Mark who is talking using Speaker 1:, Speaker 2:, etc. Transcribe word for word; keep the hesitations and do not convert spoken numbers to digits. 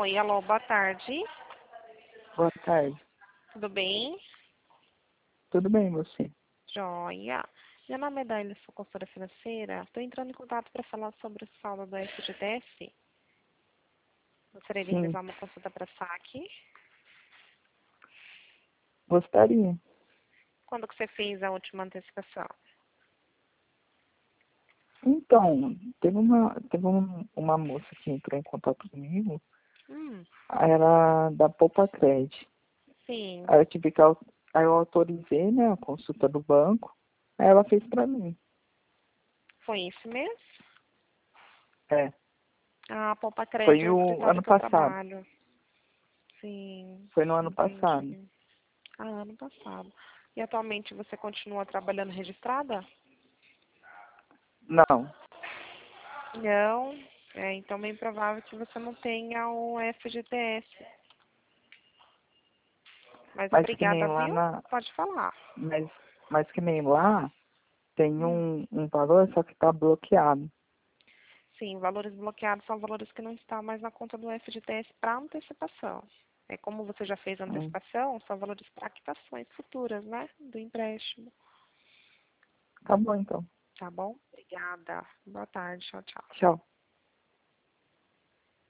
Speaker 1: Oi, alô, boa tarde.
Speaker 2: Boa tarde.
Speaker 1: Tudo bem?
Speaker 2: Tudo bem, você?
Speaker 1: Joia. Meu nome é Daília, sou consultora financeira. Estou entrando em contato para falar sobre o saldo do F G T S. Gostaria de
Speaker 2: Sim,
Speaker 1: realizar uma consulta para saque.
Speaker 2: gostaria.
Speaker 1: Quando que você fez a última antecipação?
Speaker 2: Então, teve uma, teve um- uma moça que entrou em contato comigo,
Speaker 1: Hum,
Speaker 2: era da Poupa Cred.
Speaker 1: sim.
Speaker 2: Aí eu tive que, au- aí eu autorizei, né, a consulta do banco, aí ela fez pra mim.
Speaker 1: Foi isso mesmo?
Speaker 2: É,
Speaker 1: A Poupa Crédito
Speaker 2: foi
Speaker 1: é o
Speaker 2: o
Speaker 1: escritório
Speaker 2: ano
Speaker 1: que eu
Speaker 2: passado.
Speaker 1: trabalho. Sim,
Speaker 2: Foi no ano passado.
Speaker 1: entendi. Ah, ano passado. E atualmente você continua trabalhando registrada?
Speaker 2: Não,
Speaker 1: Não. É, então bem provável que você não tenha o F G T S. Mas
Speaker 2: mas que nem
Speaker 1: obrigada,
Speaker 2: lá
Speaker 1: viu?
Speaker 2: na,
Speaker 1: Pode falar.
Speaker 2: mas, mas que nem lá tem
Speaker 1: Hum.
Speaker 2: um, um valor, só que tá bloqueado.
Speaker 1: Sim, valores bloqueados são valores que não estão mais na conta do F G T S para antecipação. É como você já fez a
Speaker 2: Hum,
Speaker 1: antecipação, são valores para quitações futuras, né? Do empréstimo.
Speaker 2: tá bom então.
Speaker 1: Tá bom? Obrigada. Boa tarde. Tchau, tchau.
Speaker 2: Tchau.